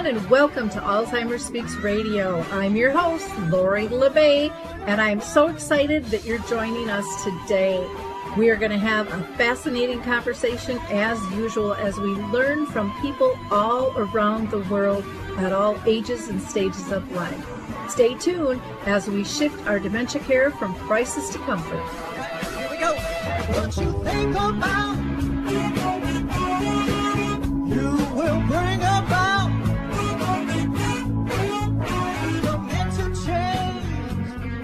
and welcome to Alzheimer's Speaks Radio. I'm your host, Lori LeBay, and I'm so excited that you're joining us today. We are going to have a fascinating conversation as usual as we learn from people all around the world at all ages and stages of life. Stay tuned as we shift our dementia care from crisis to comfort. Here we go. What you think about, you will bring about dementia change.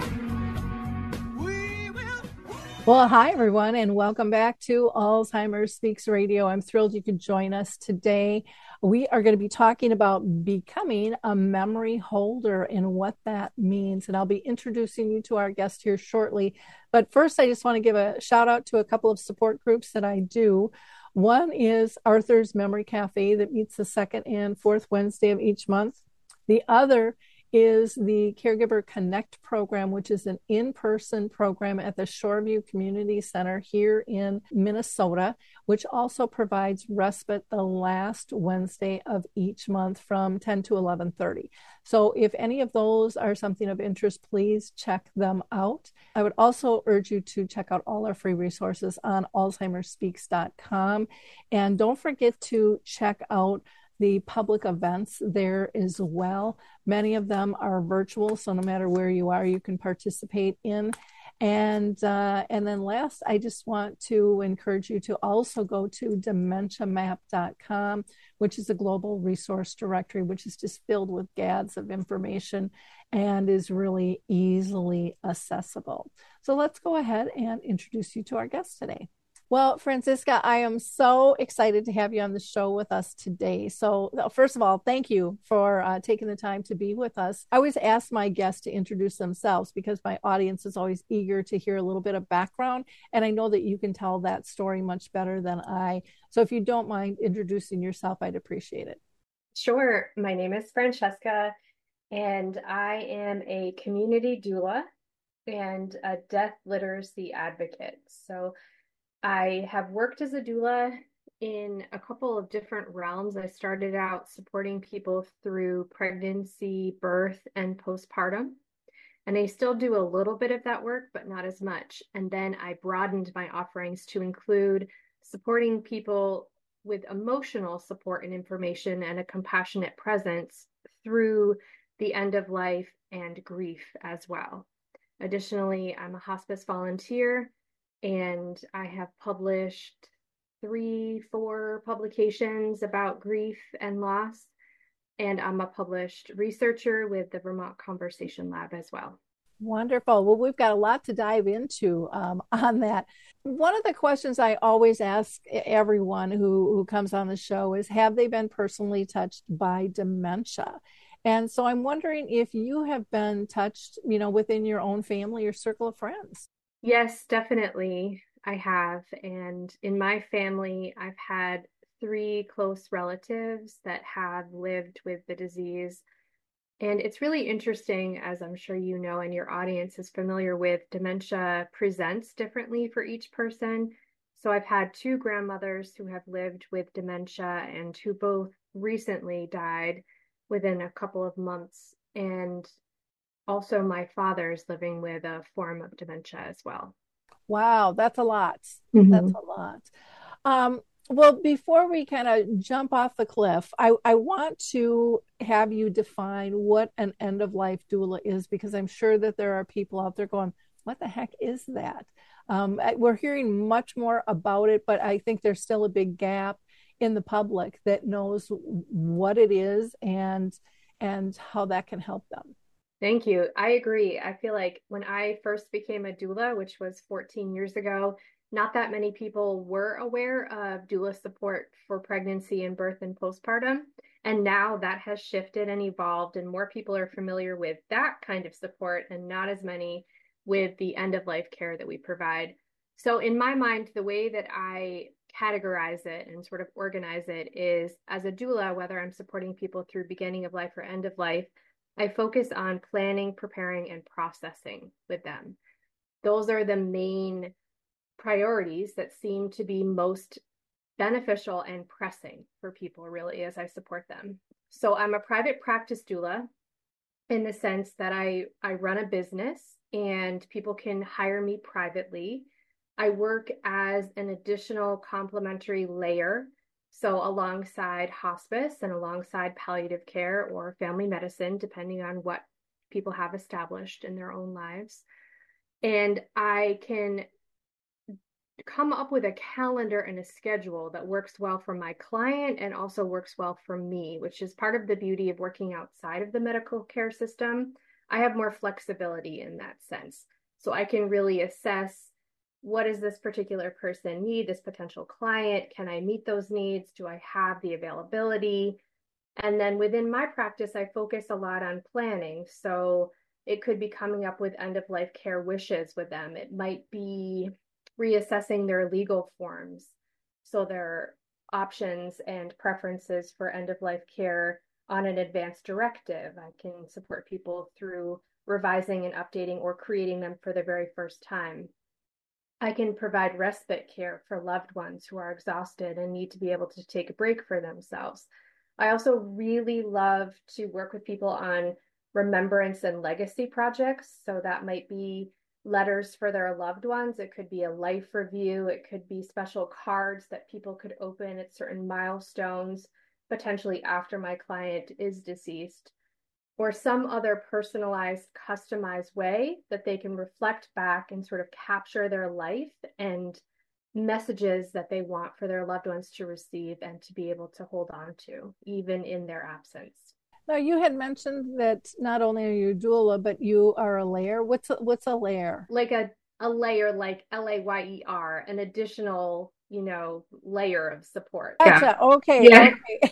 We will. Well, hi, everyone, and welcome back to Alzheimer's Speaks Radio. I'm thrilled you could join us today. We are going to be talking about becoming a memory holder and what that means. And I'll be introducing you to our guest here shortly. But first, I just want to give a shout out to a couple of support groups that I do. One is Arthur's Memory Cafe that meets the second and fourth Wednesday of each month. The other is the Caregiver Connect program, which is an in-person program at the Shoreview Community Center here in Minnesota, which also provides respite the last Wednesday of each month from 10 to 11:30. So if any of those are something of interest, please check them out. I would also urge you to check out all our free resources on alzheimersspeaks.com. And don't forget to check out the public events there as well. Many of them are virtual, so no matter where you are, you can participate in. And then last, I just want to encourage you to also go to dementiamap.com, which is a global resource directory, which is just filled with gads of information and is really easily accessible. So let's go ahead and introduce you to our guest today. Well, Francisca, I am so excited to have you on the show with us today. So first of all, thank you for taking the time to be with us. I always ask my guests to introduce themselves because my audience is always eager to hear a little bit of background. And I know that you can tell that story much better than I. So if you don't mind introducing yourself, I'd appreciate it. Sure. My name is Francesca, and I am a community doula and a death literacy advocate. So I have worked as a doula in a couple of different realms. I started out supporting people through pregnancy, birth, and postpartum. And I still do a little bit of that work, but not as much. And then I broadened my offerings to include supporting people with emotional support and information and a compassionate presence through the end of life and grief as well. Additionally, I'm a hospice volunteer, and I have published 3-4 publications about grief and loss. And I'm a published researcher with the Vermont Conversation Lab as well. Wonderful. Well, we've got a lot to dive into on that. One of the questions I always ask everyone who comes on the show is, have they been personally touched by dementia? And so I'm wondering if you have been touched, within your own family or circle of friends. Yes, definitely. I have. And in my family, I've had 3 close relatives that have lived with the disease. And it's really interesting, as I'm sure you know, and your audience is familiar with, dementia presents differently for each person. So I've had 2 grandmothers who have lived with dementia and who both recently died within a couple of months. And also my father's living with a form of dementia as well. Wow, that's a lot. Mm-hmm. That's a lot. Well, before we kind of jump off the cliff, I want to have you define what an end-of-life doula is, because I'm sure that there are people out there going, what the heck is that? We're hearing much more about it, but I think there's still a big gap in the public that knows what it is and how that can help them. Thank you. I agree. I feel like when I first became a doula, which was 14 years ago, not that many people were aware of doula support for pregnancy and birth and postpartum. And now that has shifted and evolved, and more people are familiar with that kind of support and not as many with the end of life care that we provide. So in my mind, the way that I categorize it and sort of organize it is, as a doula, whether I'm supporting people through beginning of life or end of life, I focus on planning, preparing, and processing with them. Those are the main priorities that seem to be most beneficial and pressing for people, really, as I support them. So I'm a private practice doula in the sense that I run a business and people can hire me privately. I work as an additional complementary layer, so alongside hospice and alongside palliative care or family medicine, depending on what people have established in their own lives. And I can come up with a calendar and a schedule that works well for my client and also works well for me, which is part of the beauty of working outside of the medical care system. I have more flexibility in that sense. So I can really assess, what does this particular person need, this potential client? Can I meet those needs? Do I have the availability? And then within my practice, I focus a lot on planning. So it could be coming up with end of life care wishes with them. It might be reassessing their legal forms. So their options and preferences for end of life care on an advanced directive. I can support people through revising and updating or creating them for the very first time. I can provide respite care for loved ones who are exhausted and need to be able to take a break for themselves. I also really love to work with people on remembrance and legacy projects. So that might be letters for their loved ones. It could be a life review. It could be special cards that people could open at certain milestones, potentially after my client is deceased, or some other personalized, customized way that they can reflect back and sort of capture their life and messages that they want for their loved ones to receive and to be able to hold on to, even in their absence. Now, you had mentioned that not only are you a doula, but you are a layer. What's a layer? Like a layer, like LAYER, an additional, layer of support. Gotcha. Okay. Yeah. Okay.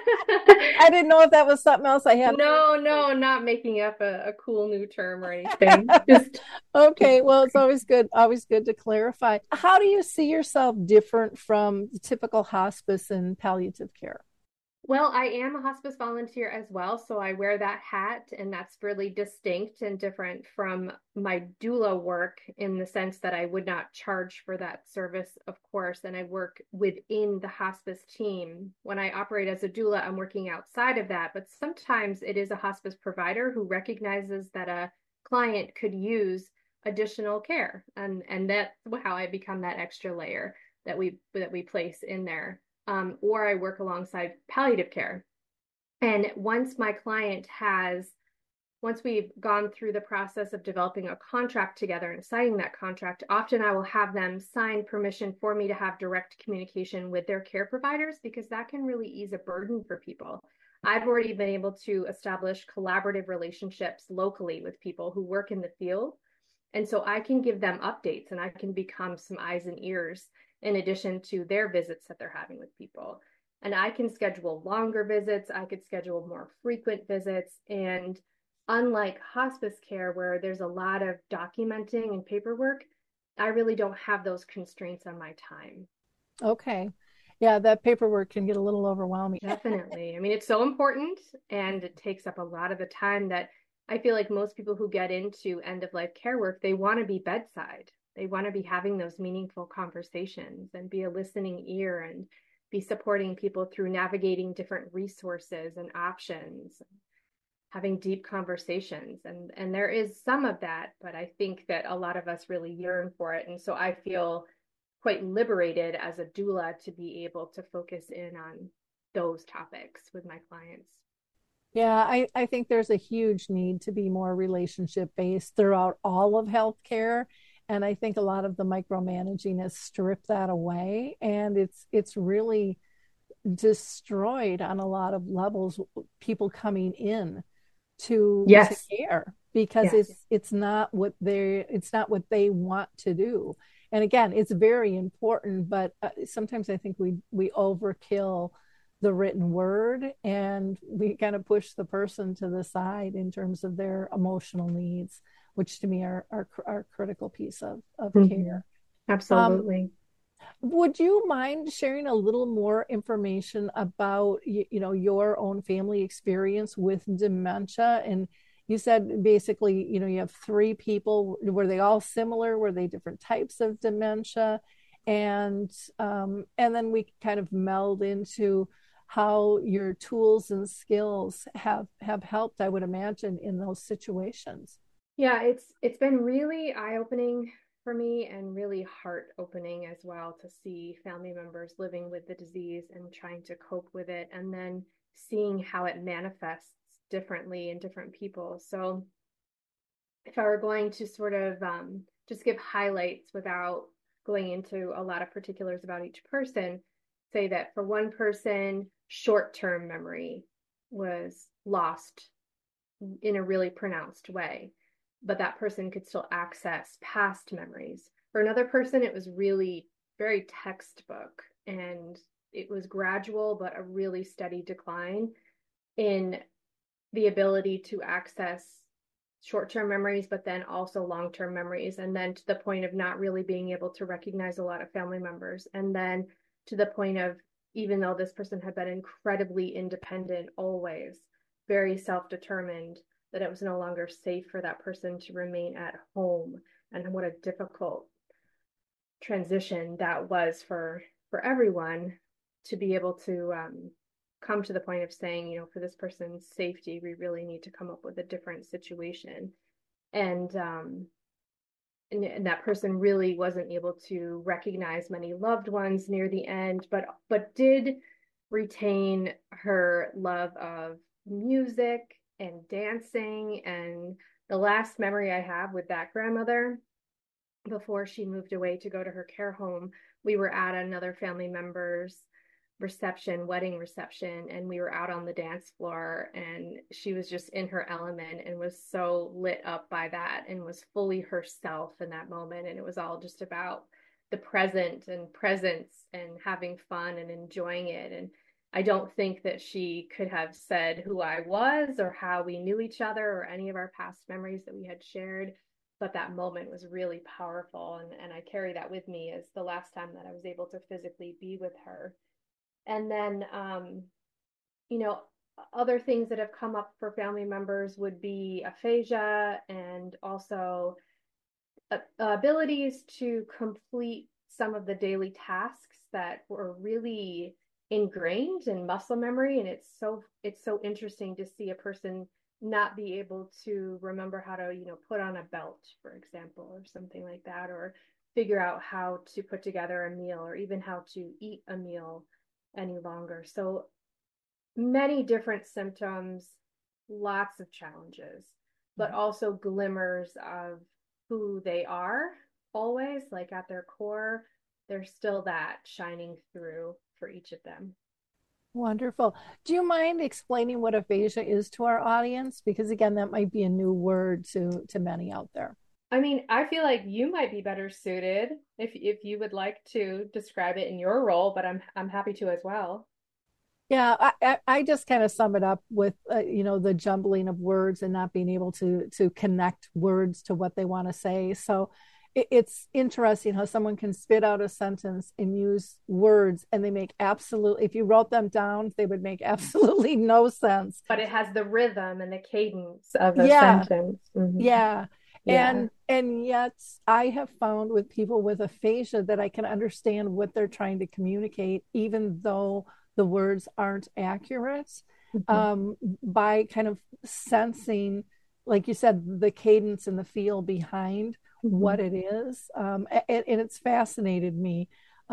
I didn't know if that was something else I had. No, not making up a cool new term or anything. Just Okay. Well, it's always good to clarify. How do you see yourself different from the typical hospice and palliative care? Well, I am a hospice volunteer as well, so I wear that hat, and that's really distinct and different from my doula work in the sense that I would not charge for that service, of course, and I work within the hospice team. When I operate as a doula, I'm working outside of that, but sometimes it is a hospice provider who recognizes that a client could use additional care, and that's how I become that extra layer that we place in there. Or I work alongside palliative care. And once we've gone through the process of developing a contract together and signing that contract, often I will have them sign permission for me to have direct communication with their care providers, because that can really ease a burden for people. I've already been able to establish collaborative relationships locally with people who work in the field. And so I can give them updates and I can become some eyes and ears in addition to their visits that they're having with people. And I can schedule longer visits. I could schedule more frequent visits. And unlike hospice care, where there's a lot of documenting and paperwork, I really don't have those constraints on my time. Okay. Yeah, that paperwork can get a little overwhelming. Definitely. I mean, it's so important and it takes up a lot of the time that I feel like most people who get into end of life care work, they want to be bedside. They want to be having those meaningful conversations and be a listening ear and be supporting people through navigating different resources and options, having deep conversations. And there is some of that, but I think that a lot of us really yearn for it. And so I feel quite liberated as a doula to be able to focus in on those topics with my clients. Yeah, I think there's a huge need to be more relationship based throughout all of healthcare. And I think a lot of the micromanaging has stripped that away. And it's really destroyed on a lot of levels, people coming in to Yes. care because Yes. it's not what they want to do. And again, it's very important, but sometimes I think we overkill the written word and we kind of push the person to the side in terms of their emotional needs, which to me are critical piece of Mm-hmm. care. Absolutely. Would you mind sharing a little more information about your own family experience with dementia? And you said basically, you have three people. Were they all similar? Were they different types of dementia? And then we kind of meld into how your tools and skills have helped, I would imagine, in those situations. Yeah, it's been really eye-opening for me and really heart-opening as well to see family members living with the disease and trying to cope with it, and then seeing how it manifests differently in different people. So if I were going to sort of just give highlights without going into a lot of particulars about each person, say that for one person, short-term memory was lost in a really pronounced way, but that person could still access past memories. For another person, it was really very textbook, and it was gradual, but a really steady decline in the ability to access short-term memories, but then also long-term memories. And then to the point of not really being able to recognize a lot of family members. And then to the point of, even though this person had been incredibly independent, always very self-determined, that it was no longer safe for that person to remain at home. And what a difficult transition that was for everyone to be able to come to the point of saying, you know, for this person's safety, we really need to come up with a different situation. And that person really wasn't able to recognize many loved ones near the end, but did retain her love of music and dancing. And the last memory I have with that grandmother, before she moved away to go to her care home, we were at another family member's wedding reception, and we were out on the dance floor, and she was just in her element and was so lit up by that and was fully herself in that moment. And it was all just about the present and presence and having fun and enjoying it. And I don't think that she could have said who I was or how we knew each other or any of our past memories that we had shared, but that moment was really powerful. And I carry that with me as the last time that I was able to physically be with her. And then, you know, other things that have come up for family members would be aphasia, and also abilities to complete some of the daily tasks that were really ingrained in muscle memory. And it's so interesting to see a person not be able to remember how to, you know, put on a belt, for example, or something like that, or figure out how to put together a meal, or even how to eat a meal any longer. So many different symptoms, lots of challenges, but also glimmers of who they are always, like at their core, there's still that shining through for each of them. Wonderful. Do you mind explaining what aphasia is to our audience? Because again, that might be a new word to many out there. I mean, I feel like you might be better suited if you would like to describe it in your role, but I'm happy to as well. Yeah, I just kind of sum it up with you know, the jumbling of words and not being able to connect words to what they want to say. So it's interesting how someone can spit out a sentence and use words, and they make absolutely, if you wrote them down, they would make absolutely no sense. But it has the rhythm and the cadence of a Yeah, sentence. Mhm. yeah. Yeah. And yet I have found with people with aphasia that I can understand what they're trying to communicate, even though the words aren't accurate, Mhm. by kind of sensing, like you said, the cadence and the feel behind Mhm. what it is. And it's fascinated me.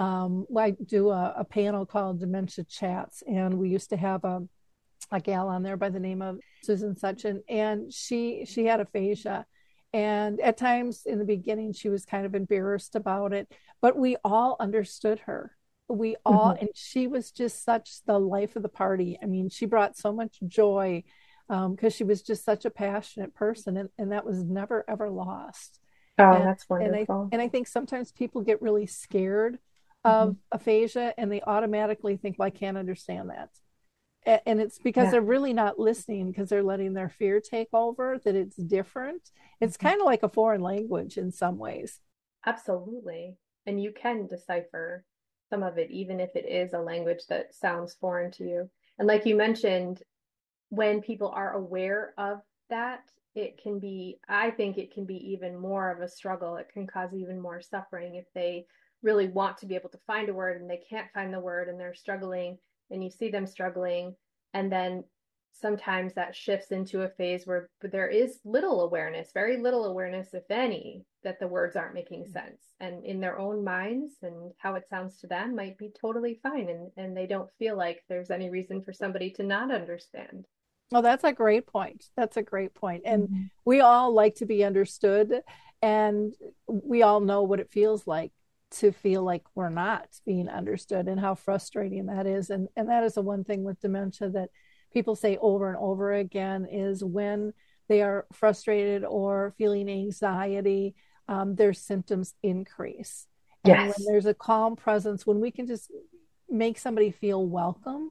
I do a panel called Dementia Chats, and we used to have a gal on there by the name of Susan Sutchin, and she had aphasia. And at times in the beginning, she was kind of embarrassed about it, but we all understood her. We all, Mhm. and she was just such the life of the party. I mean, she brought so much joy because she was just such a passionate person, and that was never ever lost. Oh, And that's wonderful. and I think sometimes people get really scared Mhm. of aphasia, and they automatically think, "Well, I can't understand that." And it's because Yeah. they're really not listening, because they're letting their fear take over, that it's different. It's Mhm. kind of like a foreign language in some ways. Absolutely. And you can decipher some of it, even if it is a language that sounds foreign to you. And like you mentioned, when people are aware of that, it can be, I think it can be even more of a struggle. It can cause even more suffering if they really want to be able to find a word and they can't find the word and they're struggling and you see them struggling, and then sometimes that shifts into a phase where there is little awareness, very little awareness, if any, that the words aren't making sense. And in their own minds and how it sounds to them might be totally fine. And they don't feel like there's any reason for somebody to not understand. Well, that's a great point. That's a great point. And Mm-hmm. we all like to be understood, and we all know what it feels like to feel like we're not being understood and how frustrating that is. And that is the one thing with dementia that people say over and over again is when they are frustrated or feeling anxiety, their symptoms increase. And when Yes. there's a calm presence, when we can just make somebody feel welcome,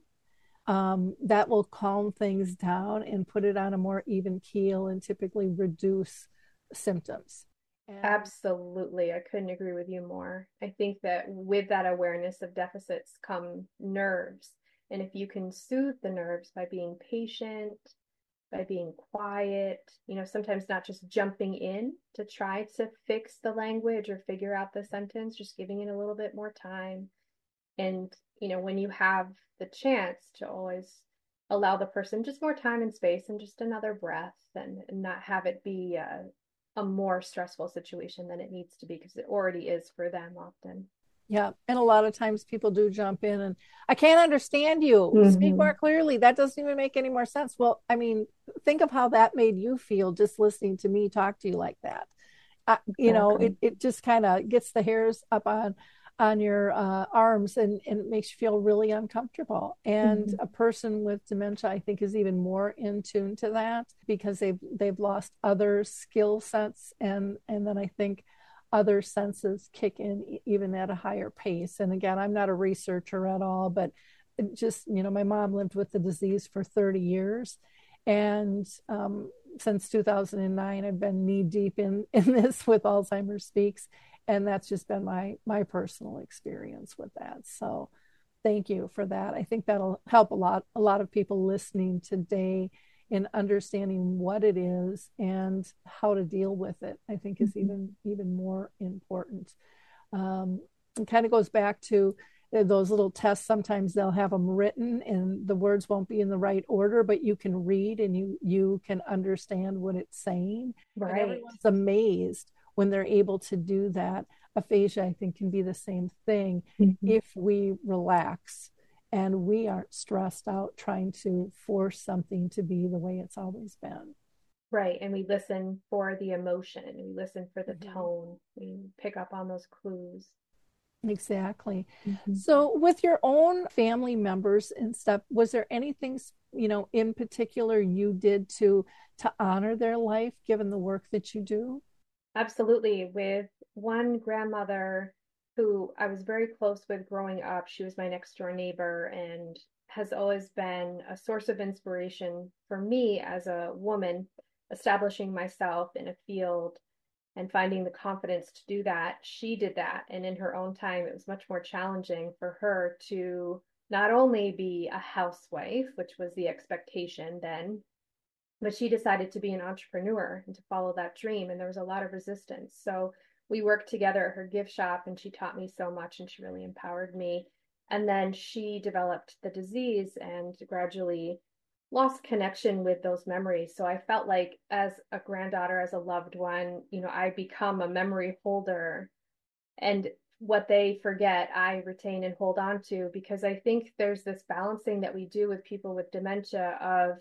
that will calm things down and put it on a more even keel and typically reduce symptoms. And Absolutely. I couldn't agree with you more. I think that with that awareness of deficits come nerves. And if you can soothe the nerves by being patient, by being quiet, sometimes not just jumping in to try to fix the language or figure out the sentence, just giving it a little bit more time. And, when you have the chance to always allow the person just more time and space and just another breath and not have it be a more stressful situation than it needs to be because it already is for them often. yeah, and a lot of times people do jump in and I can't understand you. Speak Mm-hmm. more clearly. That doesn't even make any more sense. Well, I mean, think of how that made you feel just listening to me talk to you like that. Exactly. It just kind of gets the hairs up on your arms and it makes you feel really uncomfortable. And Mm-hmm. a person with dementia, I think, is even more in tune to that because they've lost other skill sets, and then I think other senses kick in even at a higher pace. And again, I'm not a researcher at all, but just my mom lived with the disease for 30 years, and since 2009 I've been knee deep in this with Alzheimer's Speaks, and that's just been my personal experience with that. So thank you for that. I think that'll help a lot of people listening today in understanding what it is and how to deal with it. I think is Mm-hmm. even more important. It kind of goes back to those little tests. Sometimes they'll have them written and the words won't be in the right order, but you can read and you can understand what it's saying. And Right. everyone's amazed when they're able to do that. Aphasia, I think, can be the same thing Mm-hmm. if we relax and we aren't stressed out trying to force something to be the way it's always been. Right. And we listen for the emotion, we listen for the Mm-hmm. tone, we pick up on those clues. Exactly. Mm-hmm. So, with your own family members and stuff, was there anything, in particular you did to honor their life, given the work that you do? Absolutely. With one grandmother who I was very close with growing up, she was my next door neighbor and has always been a source of inspiration for me as a woman, establishing myself in a field and finding the confidence to do that. She did that. And in her own time, it was much more challenging for her to not only be a housewife, which was the expectation then, but she decided to be an entrepreneur and to follow that dream. And there was a lot of resistance. So we worked together at her gift shop and she taught me so much and she really empowered me. And then she developed the disease and gradually lost connection with those memories. So I felt like as a granddaughter, as a loved one, I become a memory holder, and what they forget, I retain and hold on to, because I think there's this balancing that we do with people with dementia of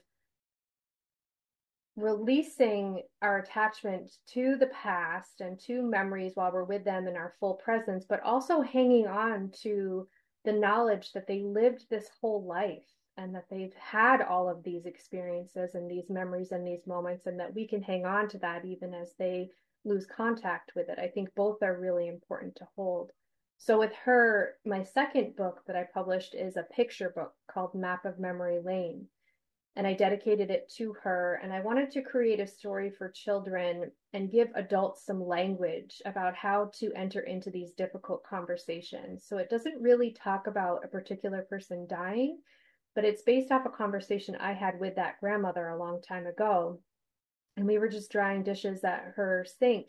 releasing our attachment to the past and to memories while we're with them in our full presence, but also hanging on to the knowledge that they lived this whole life and that they've had all of these experiences and these memories and these moments, and that we can hang on to that even as they lose contact with it. I think both are really important to hold. So with her, my second book that I published is a picture book called Map of Memory Lane, and I dedicated it to her. And I wanted to create a story for children and give adults some language about how to enter into these difficult conversations. So it doesn't really talk about a particular person dying, but it's based off a conversation I had with that grandmother a long time ago. And we were just drying dishes at her sink.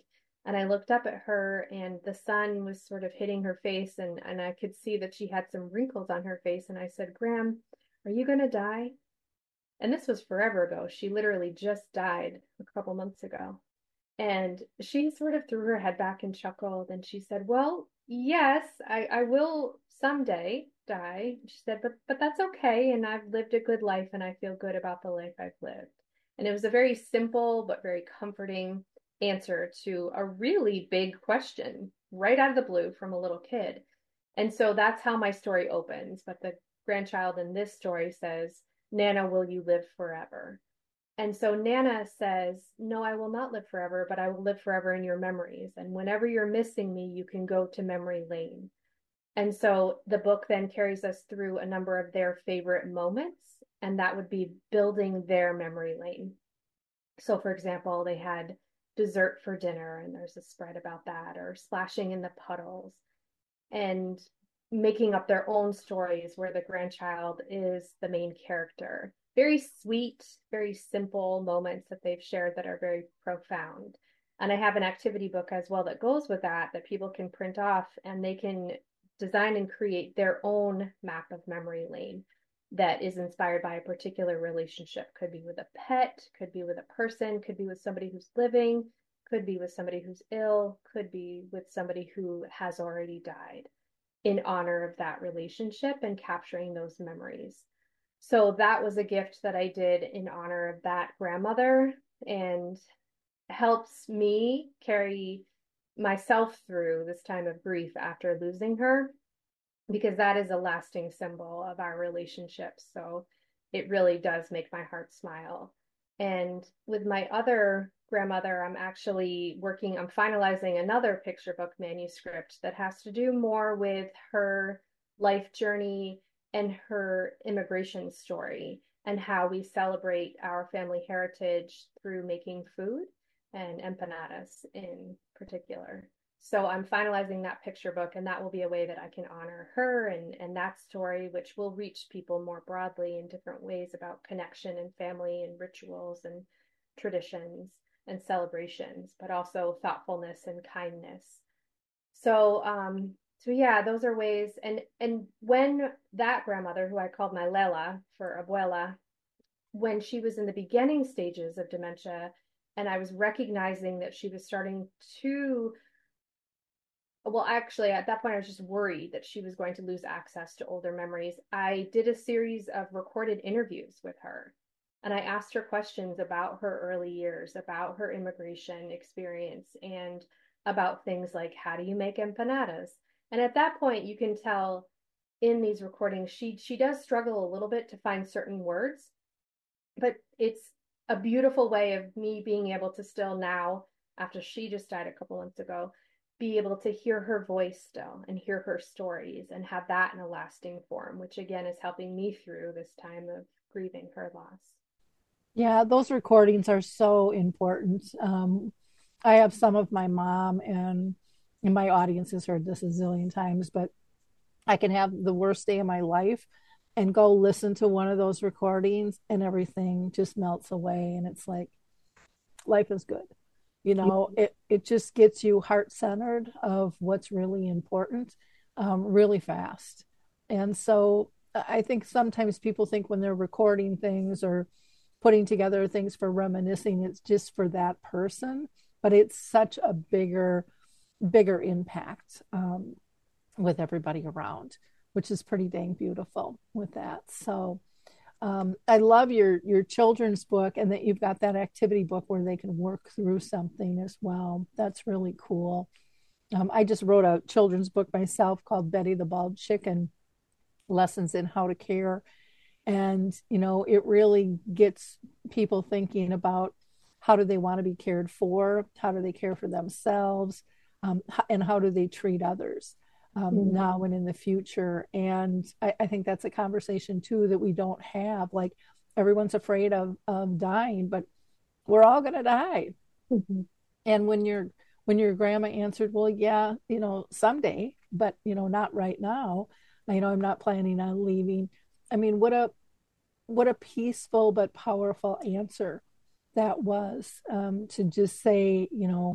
And I looked up at her and the sun was sort of hitting her face and I could see that she had some wrinkles on her face. And I said, Graham, are you going to die? And this was forever ago. She literally just died a couple months ago. And she sort of threw her head back and chuckled. And she said, well, yes, I will someday die. She said, but that's okay. And I've lived a good life and I feel good about the life I've lived. And it was a very simple but very comforting answer to a really big question right out of the blue from a little kid. And so that's how my story opens. But the grandchild in this story says, Nana, will you live forever? And so Nana says, no, I will not live forever, but I will live forever in your memories. And whenever you're missing me, you can go to memory lane. And so the book then carries us through a number of their favorite moments, and that would be building their memory lane. So, for example, they had dessert for dinner, and there's a spread about that, or splashing in the puddles, and making up their own stories where the grandchild is the main character. Very sweet, very simple moments that they've shared that are very profound. And I have an activity book as well that goes with that people can print off and they can design and create their own map of memory lane that is inspired by a particular relationship. Could be with a pet, could be with a person, could be with somebody who's living, could be with somebody who's ill, could be with somebody who has already died, in honor of that relationship and capturing those memories. So that was a gift that I did in honor of that grandmother and helps me carry myself through this time of grief after losing her, because that is a lasting symbol of our relationship. So it really does make my heart smile. And with my other grandmother, I'm finalizing another picture book manuscript that has to do more with her life journey and her immigration story and how we celebrate our family heritage through making food and empanadas in particular. So I'm finalizing that picture book, and that will be a way that I can honor her and that story, which will reach people more broadly in different ways about connection and family and rituals and traditions and celebrations, but also thoughtfulness and kindness. So yeah, those are ways. And when that grandmother, who I called my Lela for abuela, when she was in the beginning stages of dementia, and I was recognizing that she was starting to, well, actually, at that point, I was just worried that she was going to lose access to older memories. I did a series of recorded interviews with her, and I asked her questions about her early years, about her immigration experience, and about things like, how do you make empanadas? And at that point, you can tell in these recordings, she does struggle a little bit to find certain words, but it's a beautiful way of me being able to still now, after she just died a couple months ago, be able to hear her voice still and hear her stories and have that in a lasting form, which again is helping me through this time of grieving her loss. Yeah, those recordings are so important. I have some of my mom, and my audience has heard this a zillion times, but I can have the worst day of my life and go listen to one of those recordings and everything just melts away. And it's like, life is good. It just gets you heart centered of what's really important, really fast. And so I think sometimes people think when they're recording things or putting together things for reminiscing, it's just for that person, but it's such a bigger impact with everybody around, which is pretty dang beautiful with that. So I love your children's book, and that you've got that activity book where they can work through something as well. That's really cool. I just wrote a children's book myself called Betty the Bald Chicken: Lessons in How to Care. And, it really gets people thinking about how do they want to be cared for? How do they care for themselves? And how do they treat others now and in the future? And I think that's a conversation too that we don't have. Like, everyone's afraid of dying, but we're all going to die. Mm-hmm. And when your grandma answered, well, yeah, someday, but not right now. I'm not planning on leaving. I mean, what a peaceful but powerful answer that was, to just say,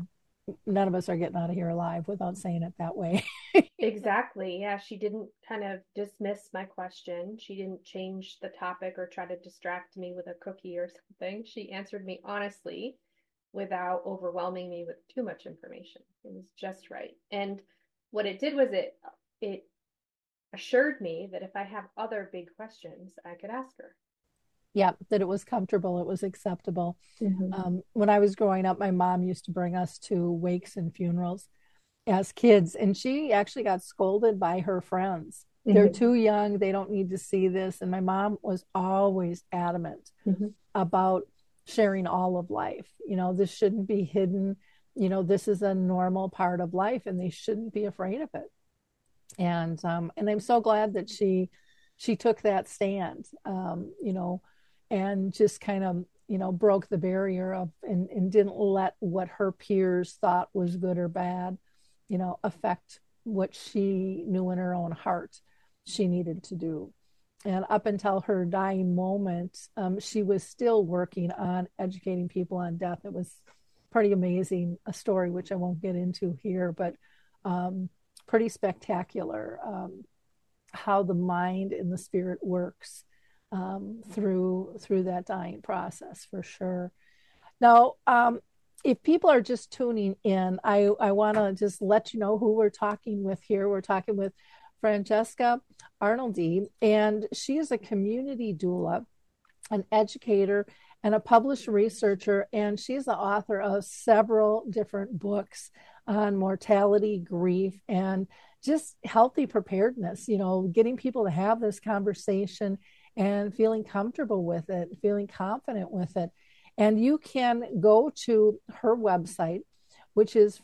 none of us are getting out of here alive without saying it that way. Exactly. Yeah, she didn't kind of dismiss my question. She didn't change the topic or try to distract me with a cookie or something. She answered me honestly without overwhelming me with too much information. It was just right. And what it did was it assured me that if I have other big questions, I could ask her. Yeah, that it was comfortable, it was acceptable. Mm-hmm. When I was growing up, my mom used to bring us to wakes and funerals as kids, and she actually got scolded by her friends. They're Mm-hmm. too young, they don't need to see this. And my mom was always adamant Mm-hmm. about sharing all of life. This shouldn't be hidden. This is a normal part of life, and they shouldn't be afraid of it. And I'm so glad that she took that stand, and just kind of broke the barrier of and didn't let what her peers thought was good or bad, affect what she knew in her own heart she needed to do. And up until her dying moment, she was still working on educating people on death. It was pretty amazing, a story which I won't get into here, but um, pretty spectacular, how the mind and the spirit works through that dying process, for sure. Now, if people are just tuning in, I want to just let you know who we're talking with here. We're talking with Francesca Arnoldi, and she is a community doula, an educator, and a published researcher, and she's the author of several different books on mortality, grief, and just healthy preparedness, getting people to have this conversation and feeling comfortable with it, feeling confident with it. And you can go to her website, which is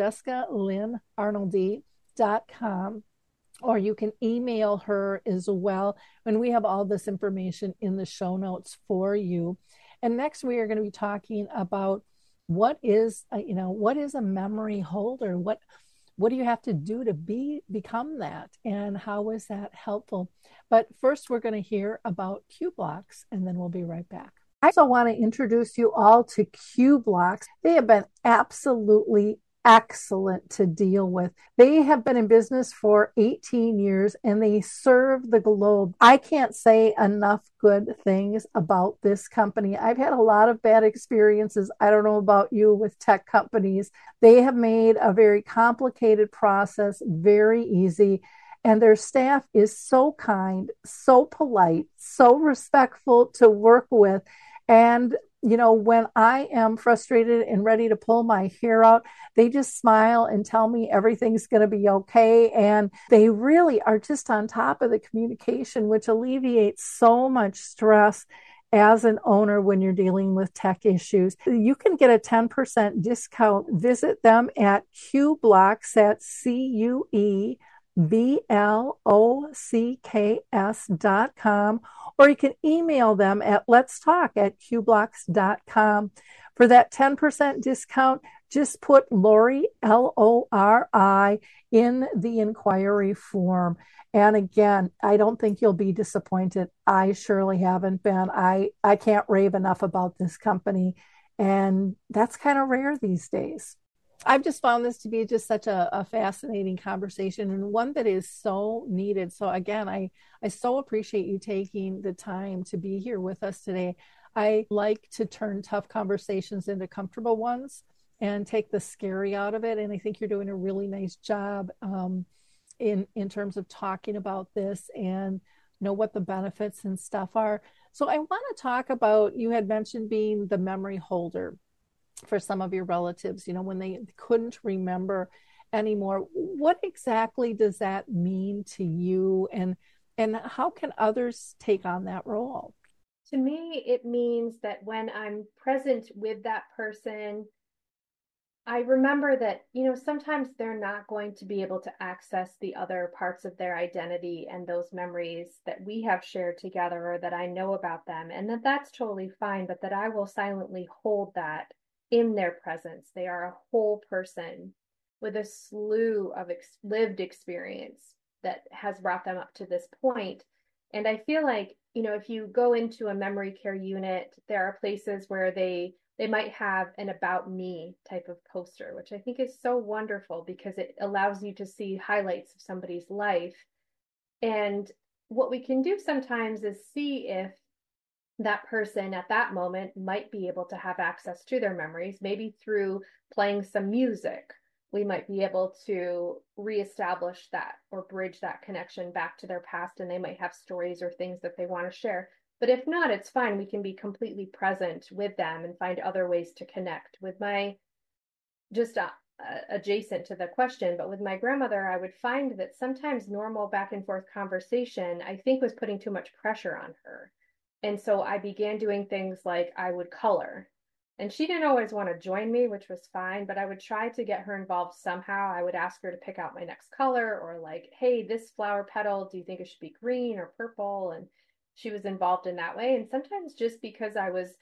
francescalynnarnoldi.com, or you can email her as well. And we have all this information in the show notes for you. And next, we are going to be talking about what is a memory holder. What do you have to do to become that, and how is that helpful? But first, we're going to hear about Q Blocks, and then we'll be right back. I also want to introduce you all to Q Blocks. They have been absolutely excellent to deal with. They have been in business for 18 years and they serve the globe. I can't say enough good things about this company. I've had a lot of bad experiences. I don't know about you with tech companies. They have made a very complicated process very easy. And their staff is so kind, so polite, so respectful to work with. And when I am frustrated and ready to pull my hair out, they just smile and tell me everything's going to be okay. And they really are just on top of the communication, which alleviates so much stress as an owner when you're dealing with tech issues. You can get a 10% discount. Visit them at QBlocks, that's CUEBLOCKS.com, or you can email them at letstalk@qblocks.com. For that 10% discount, just put Lori, Lori, in the inquiry form. And again, I don't think you'll be disappointed. I surely haven't been. I can't rave enough about this company. And that's kind of rare these days. I've just found this to be just such a fascinating conversation, and one that is so needed. So again, I so appreciate you taking the time to be here with us today. I like to turn tough conversations into comfortable ones and take the scary out of it. And I think you're doing a really nice job in terms of talking about this and know what the benefits and stuff are. So I want to talk about, you had mentioned being the memory holder for some of your relatives, when they couldn't remember anymore. What exactly does that mean to you, and how can others take on that role? To me, it means that when I'm present with that person, I remember that, sometimes they're not going to be able to access the other parts of their identity and those memories that we have shared together or that I know about them, and that's totally fine, but that I will silently hold that in their presence. They are a whole person with a slew of lived experience that has brought them up to this point. And I feel like, if you go into a memory care unit, there are places where they they might have an about me type of poster, which I think is so wonderful because it allows you to see highlights of somebody's life. And what we can do sometimes is see if that person at that moment might be able to have access to their memories, maybe through playing some music. We might be able to reestablish that or bridge that connection back to their past, and they might have stories or things that they want to share. But if not, it's fine. We can be completely present with them and find other ways to connect. With my just adjacent to the question, but with my grandmother, I would find that sometimes normal back and forth conversation, I think, was putting too much pressure on her. And so I began doing things like I would color. And she didn't always want to join me, which was fine, but I would try to get her involved somehow. I would ask her to pick out my next color, or like, hey, this flower petal, do you think it should be green or purple? And she was involved in that way. And sometimes just because I was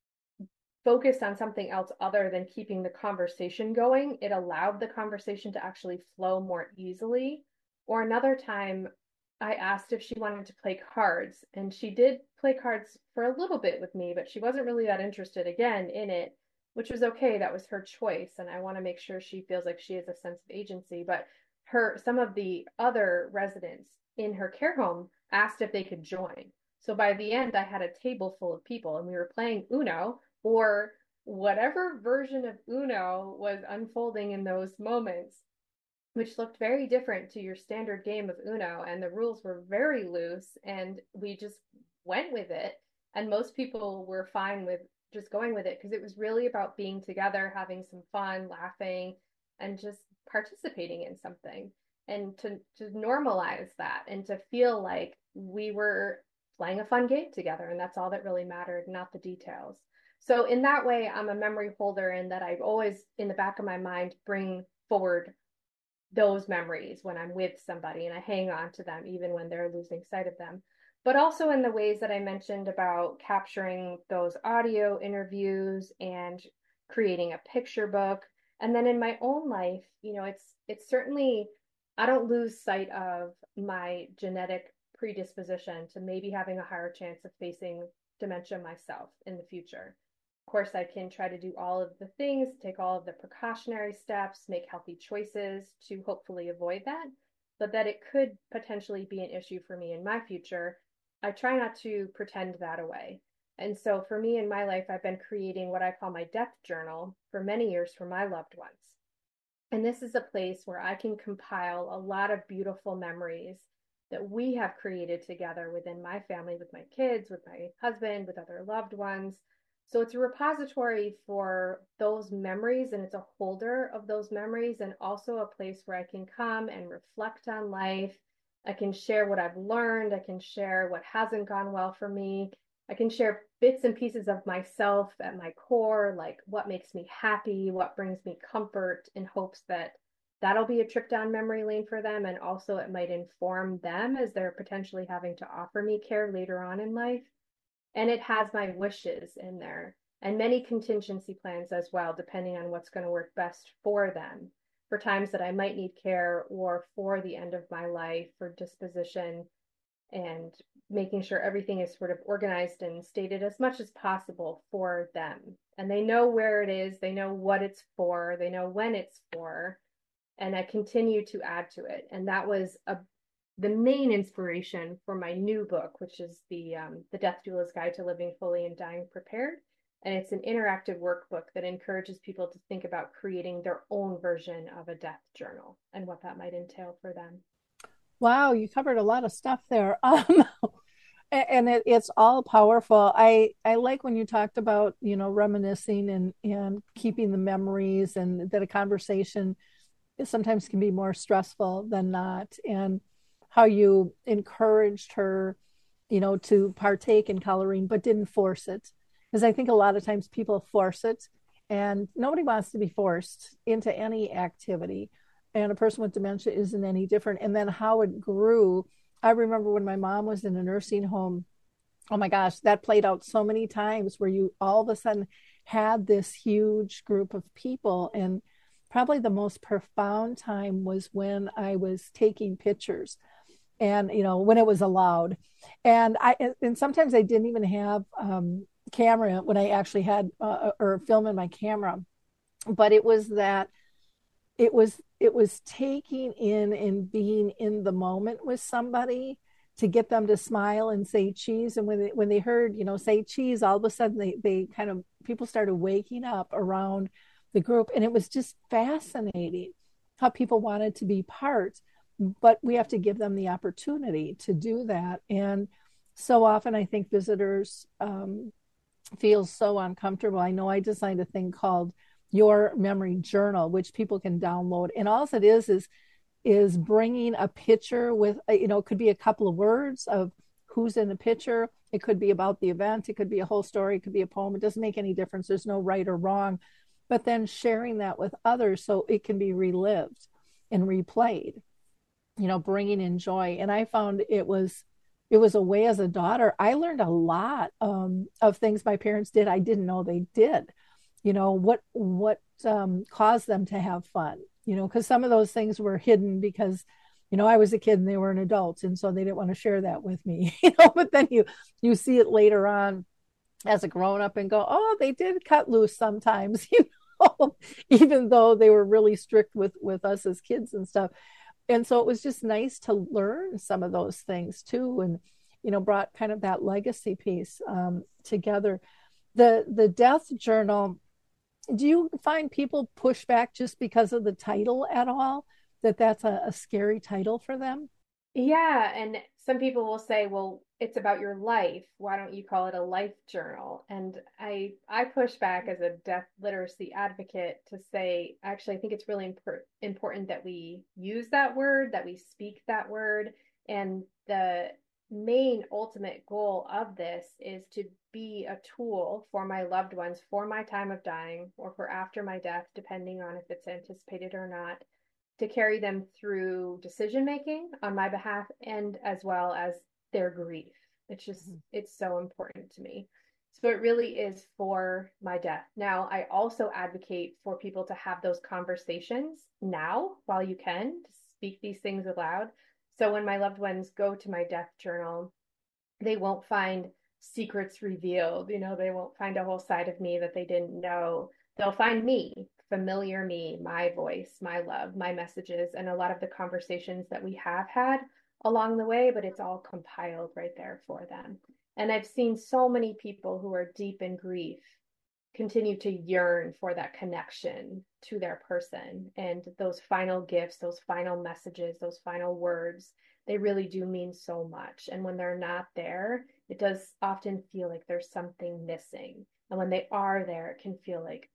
focused on something else other than keeping the conversation going, it allowed the conversation to actually flow more easily. Or another time, I asked if she wanted to play cards, and she did play cards for a little bit with me, but she wasn't really that interested again in it, which was okay. That was her choice, and I want to make sure she feels like she has a sense of agency. But some of the other residents in her care home asked if they could join. So by the end, I had a table full of people, and we were playing Uno, or whatever version of Uno was unfolding in those moments, which looked very different to your standard game of Uno. And the rules were very loose, and we just went with it. And most people were fine with just going with it because it was really about being together, having some fun, laughing, and just participating in something. And to normalize that and to feel like we were playing a fun game together. And that's all that really mattered, not the details. So in that way, I'm a memory holder in that I've always, in the back of my mind, bring forward those memories when I'm with somebody, and I hang on to them even when they're losing sight of them. But also in the ways that I mentioned about capturing those audio interviews and creating a picture book. And then in my own life, it's certainly, I don't lose sight of my genetic predisposition to maybe having a higher chance of facing dementia myself in the future. Of course, I can try to do all of the things, take all of the precautionary steps, make healthy choices to hopefully avoid that, but that it could potentially be an issue for me in my future. I try not to pretend that away. And so for me in my life, I've been creating what I call my death journal for many years for my loved ones. And this is a place where I can compile a lot of beautiful memories that we have created together within my family, with my kids, with my husband, with other loved ones. So it's a repository for those memories, and it's a holder of those memories, and also a place where I can come and reflect on life. I can share what I've learned. I can share what hasn't gone well for me. I can share bits and pieces of myself at my core, like what makes me happy, what brings me comfort, in hopes that that'll be a trip down memory lane for them. And also it might inform them as they're potentially having to offer me care later on in life. And it has my wishes in there and many contingency plans as well, depending on what's going to work best for them, for times that I might need care or for the end of my life, for disposition, and making sure everything is sort of organized and stated as much as possible for them. And they know where it is, they know what it's for, they know when it's for, and I continue to add to it. And that was the main inspiration for my new book, which is the Death Doula's Guide to Living Fully and Dying Prepared. And it's an interactive workbook that encourages people to think about creating their own version of a death journal and what that might entail for them. Wow, you covered a lot of stuff there. And it's all powerful. I like when you talked about, reminiscing and keeping the memories, and that a conversation sometimes can be more stressful than not. And how you encouraged her, to partake in coloring, but didn't force it. Because I think a lot of times people force it, and nobody wants to be forced into any activity. And a person with dementia isn't any different. And then how it grew. I remember when my mom was in a nursing home. Oh my gosh, that played out so many times where you all of a sudden had this huge group of people. And probably the most profound time was when I was taking pictures, and when it was allowed. And sometimes I didn't even have camera when I actually had or film in my camera, but it was taking in and being in the moment with somebody to get them to smile and say cheese. And when they heard, say cheese, all of a sudden they kind of, people started waking up around the group. And it was just fascinating how people wanted to be part, but we have to give them the opportunity to do that. And so often I think visitors feel so uncomfortable. I know I designed a thing called Your Memory Journal, which people can download. And all it is bringing a picture with, it could be a couple of words of who's in the picture. It could be about the event. It could be a whole story. It could be a poem. It doesn't make any difference. There's no right or wrong. But then sharing that with others so it can be relived and replayed, bringing in joy. And I found it was a way. As a daughter, I learned a lot of things my parents did I didn't know they did. What caused them to have fun, because some of those things were hidden because I was a kid and they were an adult, and so they didn't want to share that with me. But then you see it later on as a grown up and go, oh, they did cut loose sometimes, even though they were really strict with us as kids and stuff. And so it was just nice to learn some of those things too, and brought kind of that legacy piece together. The death journal, do you find people push back just because of the title at all, that's a scary title for them? Yeah, and some people will say, well, it's about your life. Why don't you call it a life journal? And I push back as a deaf literacy advocate to say, actually, I think it's really important that we use that word, that we speak that word. And the main ultimate goal of this is to be a tool for my loved ones for my time of dying or for after my death, depending on if it's anticipated or not, to carry them through decision making on my behalf and as well as their grief. It's just, it's so important to me. So it really is for my death. Now, I also advocate for people to have those conversations now while you can, to speak these things aloud. So when my loved ones go to my death journal, they won't find secrets revealed. They won't find a whole side of me that they didn't know. They'll find me, familiar me, my voice, my love, my messages, and a lot of the conversations that we have had along the way, but it's all compiled right there for them. And I've seen so many people who are deep in grief continue to yearn for that connection to their person, and those final gifts, those final messages, those final words, they really do mean so much. And when they're not there, it does often feel like there's something missing. And when they are there, it can feel like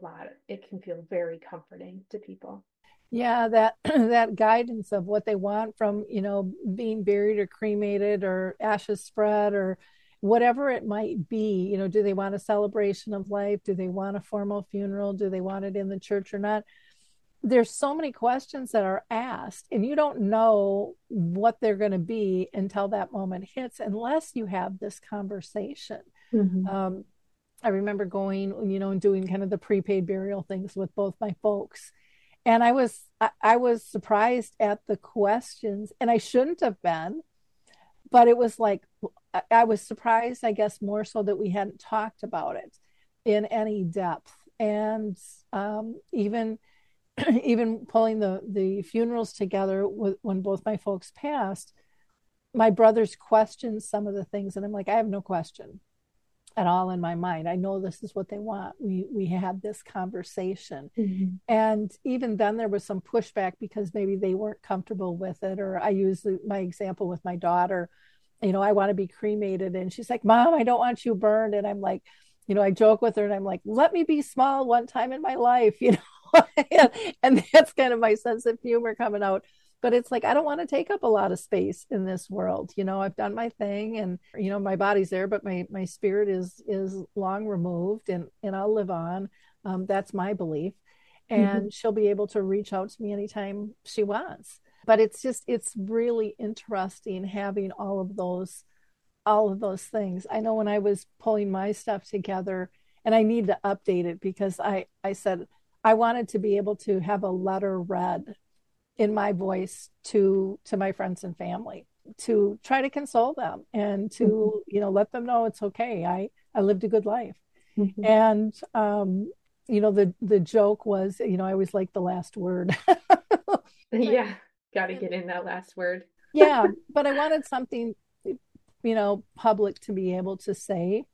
it can feel very comforting to people. Yeah, that that guidance of what they want from, being buried or cremated or ashes spread or whatever it might be. Do they want a celebration of life? Do they want a formal funeral? Do they want it in the church or not? There's so many questions that are asked, and you don't know what they're going to be until that moment hits, unless you have this conversation. Mm-hmm. I remember going, and doing kind of the prepaid burial things with both my folks. And I was surprised at the questions, and I shouldn't have been, but it was like, I was surprised, I guess, more so that we hadn't talked about it in any depth. And even pulling the funerals together when both my folks passed, my brothers questioned some of the things, and I'm like, I have no question at all in my mind. I know this is what they want. We had this conversation. Mm-hmm. And even then there was some pushback because maybe they weren't comfortable with it. Or I use my example with my daughter, I want to be cremated. And she's like, Mom, I don't want you burned. And I'm like, I joke with her and I'm like, let me be small one time in my life, and that's kind of my sense of humor coming out. But it's like, I don't want to take up a lot of space in this world. I've done my thing, and, my body's there, but my spirit is long removed, and I'll live on. That's my belief. And she'll be able to reach out to me anytime she wants. But it's really interesting having all of those things. I know when I was pulling my stuff together, and I need to update it because I said I wanted to be able to have a letter read in my voice to my friends and family. to try to console them and to, let them know it's okay. I lived a good life. Mhm. And, the joke was, I always like the last word. Yeah, got to get in that last word. Yeah, but I wanted something, public to be able to say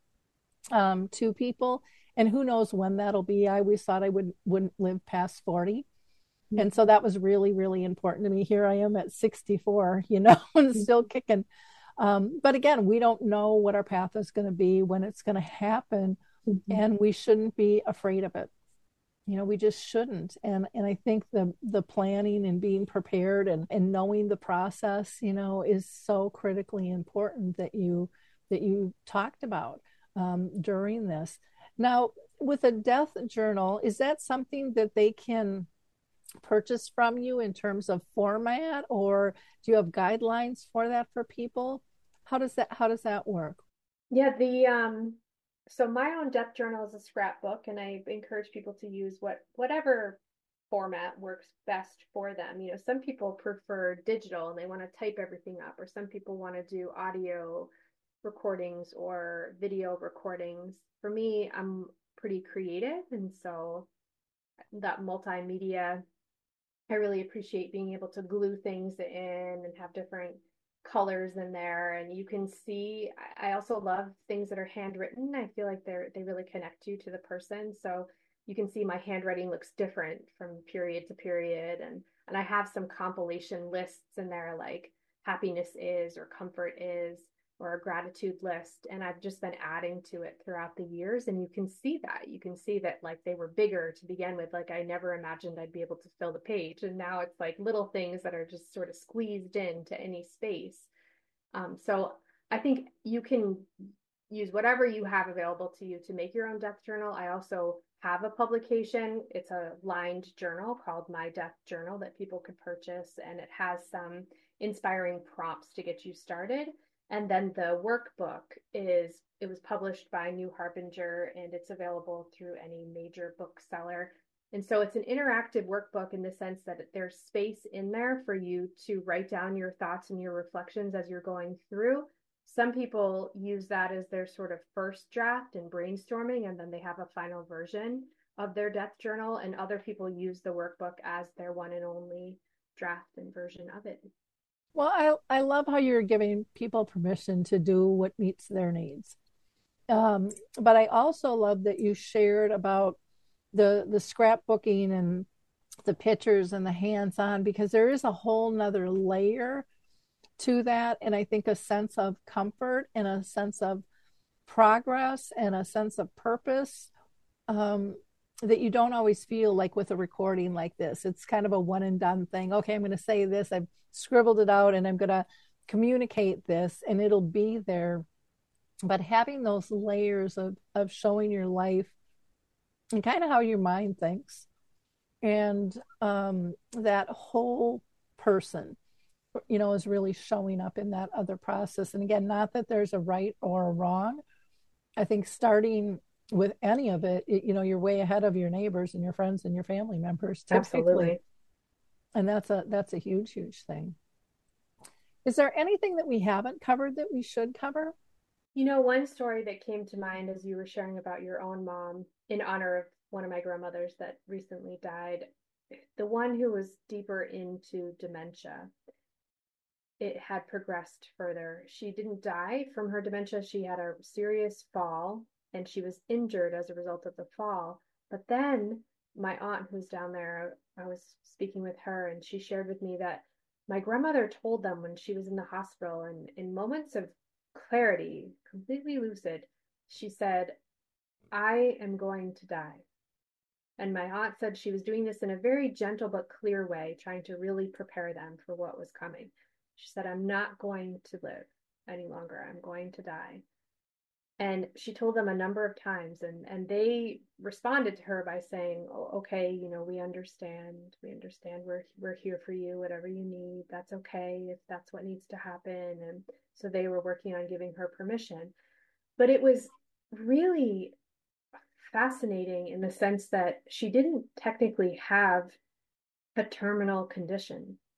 to people. And who knows when that'll be. I always thought I wouldn't live past 40. And so that was really, really important to me. Here I am at 64, and still kicking. But again, we don't know what our path is going to be, when it's going to happen, Mhm. and we shouldn't be afraid of it. We just shouldn't. And I think the planning and being prepared and knowing the process, is so critically important that you talked about during this. Now, with a death journal, is that something that they can purchase from you in terms of format, or do you have guidelines for that for people? How does that work? Yeah, the so my own death journal is a scrapbook, and I encourage people to use whatever format works best for them. Some people prefer digital and they want to type everything up, or some people want to do audio recordings or video recordings. For me, I'm pretty creative, and so that multimedia, I really appreciate being able to glue things in and have different colors in there. And you can see, I also love things that are handwritten. I feel like they really connect you to the person. So you can see my handwriting looks different from period to period. And I have some compilation lists in there, like happiness is, or comfort is, or a gratitude list. And I've just been adding to it throughout the years. And you can see that. You can see that, like, they were bigger to begin with. Like, I never imagined I'd be able to fill the page. And now it's like little things that are just sort of squeezed into any space. So I think you can use whatever you have available to you to make your own death journal. I also have a publication. It's a lined journal called My Death Journal that people could purchase, and it has some inspiring prompts to get you started. And then the workbook it was published by New Harbinger, and it's available through any major bookseller. And so it's an interactive workbook in the sense that there's space in there for you to write down your thoughts and your reflections as you're going through. Some people use that as their sort of first draft and brainstorming, and then they have a final version of their death journal. And other people use the workbook as their one and only draft and version of it. Well, I love how you're giving people permission to do what meets their needs. But I also love that you shared about the scrapbooking and the pictures and the hands-on, because there is a whole nother layer to that. And I think a sense of comfort and a sense of progress and a sense of purpose, um, that you don't always feel like with a recording like this. It's kind of a one and done thing. Okay, I'm going to say this. I've scribbled it out and I'm going to communicate this and it'll be there. But having those layers of showing your life and kind of how your mind thinks, and that whole person, is really showing up in that other process. And again, not that there's a right or a wrong. I think starting with any of it, you're way ahead of your neighbors and your friends and your family members typically. Absolutely. And that's a huge, huge thing. Is there anything that we haven't covered that we should cover? One story that came to mind as you were sharing about your own mom, in honor of one of my grandmothers that recently died, the one who was deeper into dementia, it had progressed further. She didn't die from her dementia. She had a serious fall and she was injured as a result of the fall. But then my aunt, who's down there, I was speaking with her and she shared with me that my grandmother told them when she was in the hospital, and in moments of clarity, completely lucid, she said, I am going to die. And my aunt said she was doing this in a very gentle but clear way, trying to really prepare them for what was coming. She said, I'm not going to live any longer. I'm going to die. And she told them a number of times, and they responded to her by saying, oh, okay, we understand. We understand. We're here for you, whatever you need. That's okay if that's what needs to happen. And so they were working on giving her permission. But it was really fascinating in the sense that she didn't technically have a terminal condition.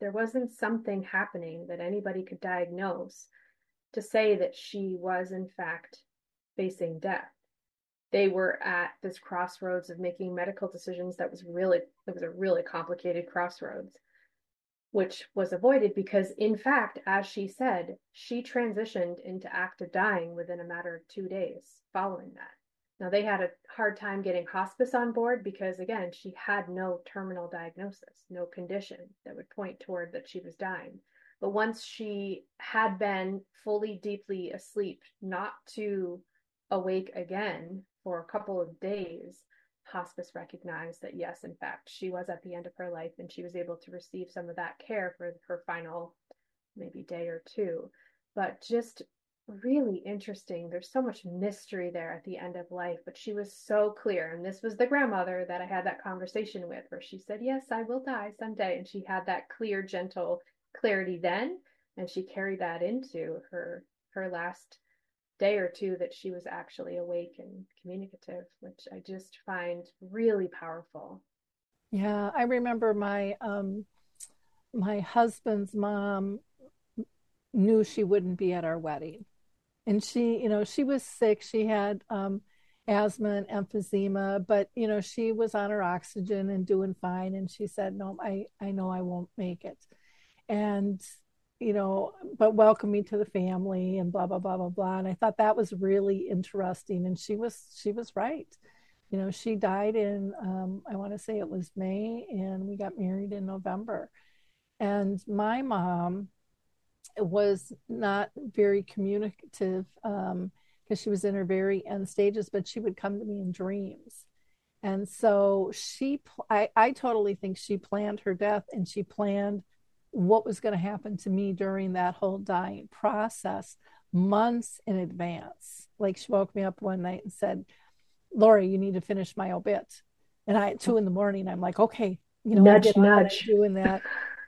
There wasn't something happening that anybody could diagnose to say that she was, in fact, facing death. They were at this crossroads of making medical decisions it was a really complicated crossroads, which was avoided because, in fact, as she said, she transitioned into active dying within a matter of 2 days following that. Now, they had a hard time getting hospice on board because, again, she had no terminal diagnosis, no condition that would point toward that she was dying. But once she had been fully, deeply asleep, not to awake again for a couple of days, hospice recognized that, yes, in fact, she was at the end of her life, and she was able to receive some of that care for her final maybe day or two. But just really interesting. There's so much mystery there at the end of life, but she was so clear. And this was the grandmother that I had that conversation with, where she said, yes, I will die someday. And she had that clear, gentle clarity then, and she carried that into her last day or two that she was actually awake and communicative, which I just find really powerful. Yeah, I remember my husband's mom knew she wouldn't be at our wedding. And she was sick. She had asthma and emphysema, but she was on her oxygen and doing fine. And she said, no, I know I won't make it. And but welcome me to the family and blah blah blah blah blah. And I thought that was really interesting. And she was right. She died in I want to say it was May, and we got married in November. And my mom was not very communicative because she was in her very end stages, but she would come to me in dreams. And so I totally think she planned her death, and she planned what was going to happen to me during that whole dying process months in advance. Like, she woke me up one night and said, Lori, you need to finish my obit. And at 2 a.m, I'm like, okay, I Nudge, get on and nudge. I'm doing that.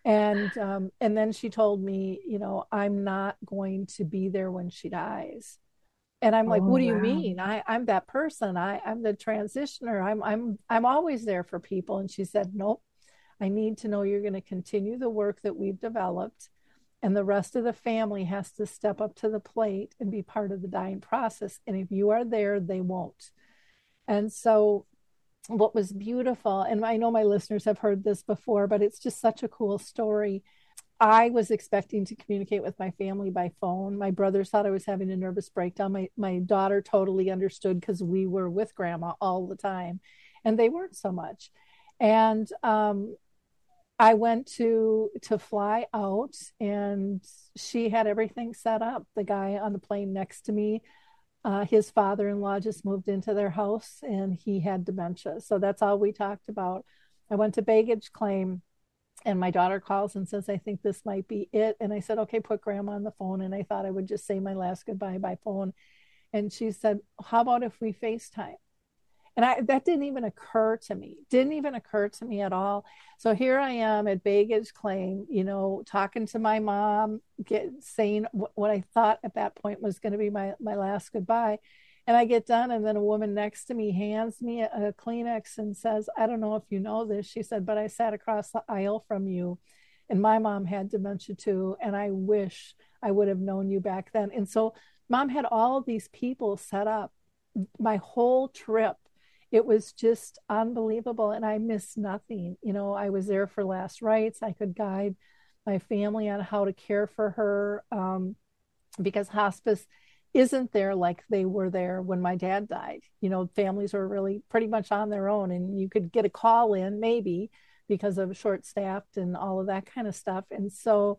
And then she told me, I'm not going to be there when she dies. And I'm like, Oh, what do you wow. mean? I'm that person. I'm the transitioner. I'm always there for people. And she said, nope, I need to know you're going to continue the work that we've developed. And the rest of the family has to step up to the plate and be part of the dying process. And if you are there, they won't. And so what was beautiful, and I know my listeners have heard this before, but it's just such a cool story. I was expecting to communicate with my family by phone. My brothers thought I was having a nervous breakdown. My daughter totally understood because we were with grandma all the time, and they weren't so much. And I went to fly out, and she had everything set up. The guy on the plane next to me, his father-in-law just moved into their house, and he had dementia. So that's all we talked about. I went to baggage claim, and my daughter calls and says, I think this might be it. And I said, okay, put grandma on the phone. And I thought I would just say my last goodbye by phone. And she said, how about if we FaceTime? And that didn't even occur to me, at all. So here I am at baggage claim, talking to my mom, saying what I thought at that point was going to be my last goodbye. And I get done, and then a woman next to me hands me a Kleenex and says, I don't know if you know this. She said, but I sat across the aisle from you, and my mom had dementia too. And I wish I would have known you back then. And so mom had all of these people set up my whole trip. It was just unbelievable, and I missed nothing. I was there for last rites. I could guide my family on how to care for her, because hospice isn't there like they were there when my dad died. Families were really pretty much on their own, and you could get a call in maybe because of short staffed and all of that kind of stuff. And so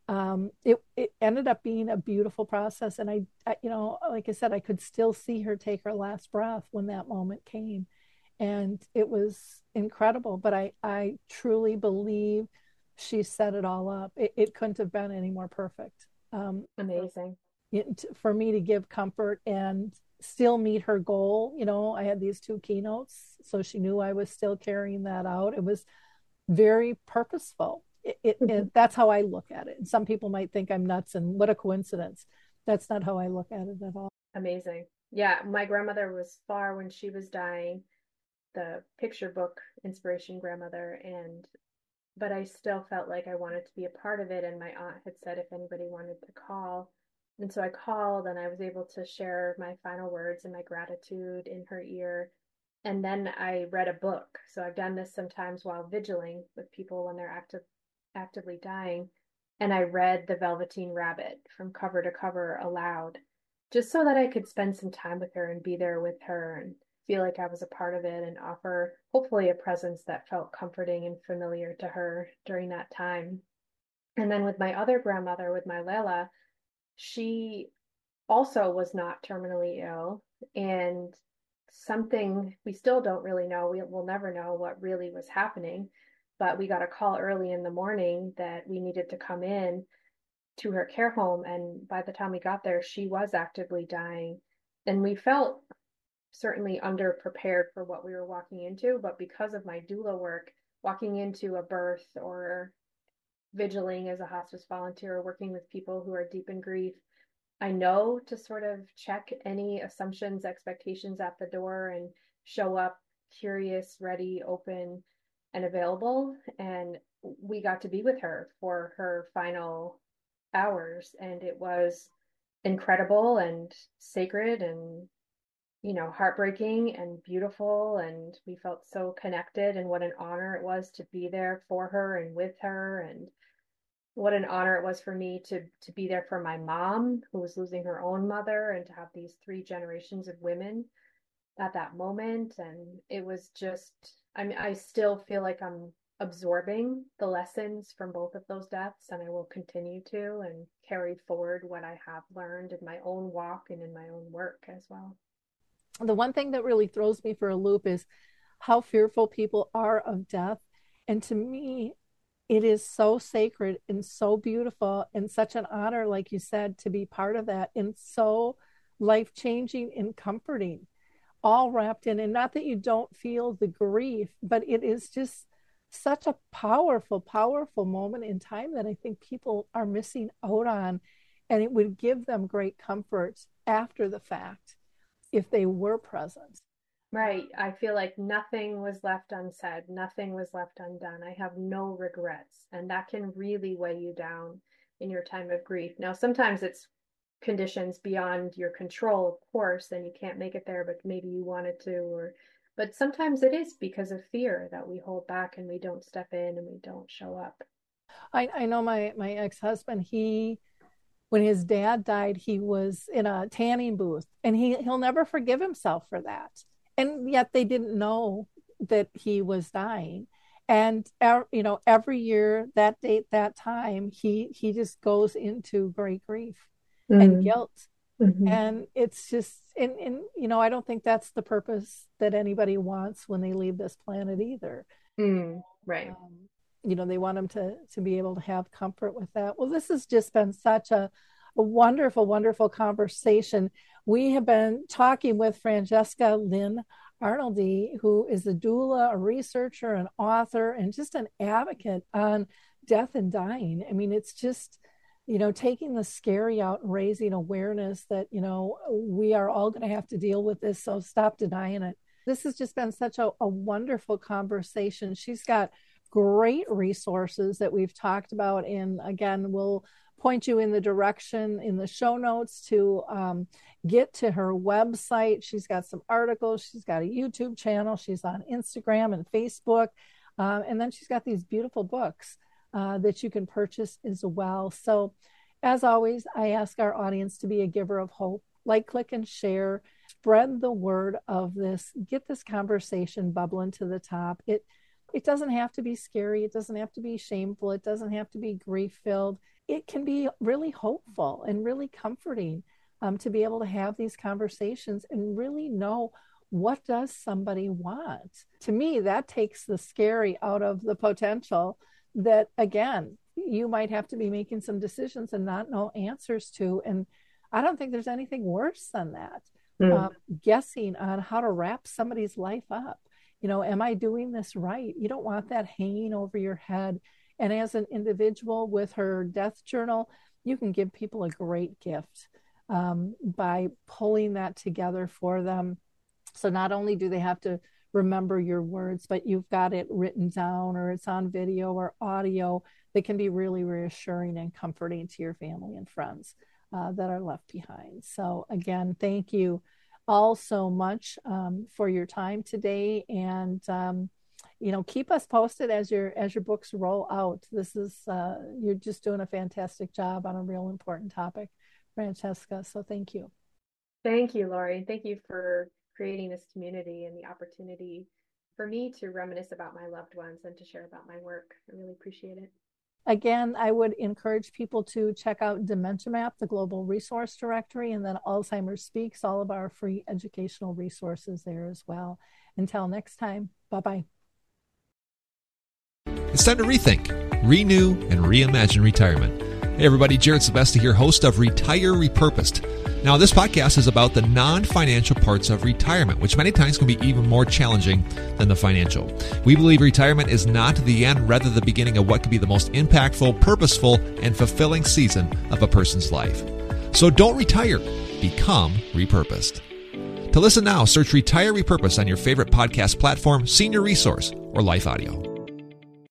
it ended up being a beautiful process. And like I said, I could still see her take her last breath when that moment came. And it was incredible. But I truly believe she set it all up. It couldn't have been any more perfect. Amazing. For me to give comfort and still meet her goal. I had these 2 keynotes, so she knew I was still carrying that out. It was very purposeful. That's how I look at it. And some people might think I'm nuts and what a coincidence. That's not how I look at it at all. Amazing. Yeah, my grandmother was far when she was dying, the picture book inspiration grandmother, and but I still felt like I wanted to be a part of it. And my aunt had said if anybody wanted to call. And so I called and I was able to share my final words and my gratitude in her ear. And then I read a book. So I've done this sometimes while vigiling with people when they're actively dying. And I read The Velveteen Rabbit from cover to cover aloud, just so that I could spend some time with her and be there with her and feel like I was a part of it and offer hopefully a presence that felt comforting and familiar to her during that time. And then with my other grandmother, with my Lela, she also was not terminally ill. And something we still don't really know, we'll never know what really was happening. But we got a call early in the morning that we needed to come in to her care home. And by the time we got there, she was actively dying. And we felt certainly underprepared for what we were walking into. But because of my doula work, walking into a birth or vigiling as a hospice volunteer or working with people who are deep in grief, I know to sort of check any assumptions, expectations at the door and show up curious, ready, open, and available. And we got to be with her for her final hours. And it was incredible and sacred and, heartbreaking and beautiful. And we felt so connected. And what an honor it was to be there for her and with her. And what an honor it was for me to be there for my mom, who was losing her own mother, and to have these three generations of women at that moment. And it was just, I mean, I still feel like I'm absorbing the lessons from both of those deaths, and I will continue to and carry forward what I have learned in my own walk and in my own work as well. The one thing that really throws me for a loop is how fearful people are of death. And to me, it is so sacred and so beautiful and such an honor, like you said, to be part of that, and so life changing and comforting, all wrapped in. And not that you don't feel the grief, but it is just such a powerful, powerful moment in time that I think people are missing out on. And it would give them great comfort after the fact if they were present. Right. I feel like nothing was left unsaid, nothing was left undone. I have no regrets, and that can really weigh you down in your time of grief. Now, sometimes it's conditions beyond your control, of course, and you can't make it there, but maybe you wanted to, but sometimes it is because of fear that we hold back and we don't step in and we don't show up. I know my ex-husband, when his dad died, he was in a tanning booth, and he'll never forgive himself for that. And yet they didn't know that he was dying. And every year, that date, that time, he just goes into great grief and Mm-hmm. guilt. And it's just, I don't think that's the purpose that anybody wants when they leave this planet either. Right. They want them to be able to have comfort with that. Well, this has just been such a wonderful, wonderful conversation. We have been talking with Francesca Lynn Arnoldi, who is a doula, a researcher, an author, and just an advocate on death and dying. I mean, it's just, taking the scary out and raising awareness that, we are all going to have to deal with this. So stop denying it. This has just been such a wonderful conversation. She's got great resources that we've talked about. And again, we'll point you in the direction in the show notes to get to her website. She's got some articles. She's got a YouTube channel. She's on Instagram and Facebook. And then she's got these beautiful books that you can purchase as well. So as always, I ask our audience to be a giver of hope. Like, click, and share. Spread the word of this. Get this conversation bubbling to the top. It doesn't have to be scary. It doesn't have to be shameful. It doesn't have to be grief-filled. It can be really hopeful and really comforting to be able to have these conversations and really know, what does somebody want? To me, that takes the scary out of the potential that, again, you might have to be making some decisions and not know answers to. And I don't think there's anything worse than that. Guessing on how to wrap somebody's life up. Am I doing this right? You don't want that hanging over your head. And as an individual with her death journal, you can give people a great gift by pulling that together for them. So not only do they have to remember your words, but you've got it written down or it's on video or audio that can be really reassuring and comforting to your family and friends that are left behind. So again, thank you all so much for your time today, and keep us posted as your books roll out. This is you're just doing a fantastic job on a real important topic, Francesca. So thank you. Thank you, Lori. Thank you for creating this community and the opportunity for me to reminisce about my loved ones and to share about my work. I really appreciate it. Again, I would encourage people to check out Dementia Map, the Global Resource Directory, and then Alzheimer's Speaks, all of our free educational resources there as well. Until next time, bye-bye. It's time to rethink, renew, and reimagine retirement. Hey everybody, Jared Sebesta here, host of Retire Repurposed. Now, this podcast is about the non-financial parts of retirement, which many times can be even more challenging than the financial. We believe retirement is not the end, rather the beginning of what could be the most impactful, purposeful, and fulfilling season of a person's life. So don't retire, become repurposed. To listen now, search Retire Repurposed on your favorite podcast platform, Senior Resource, or Life Audio.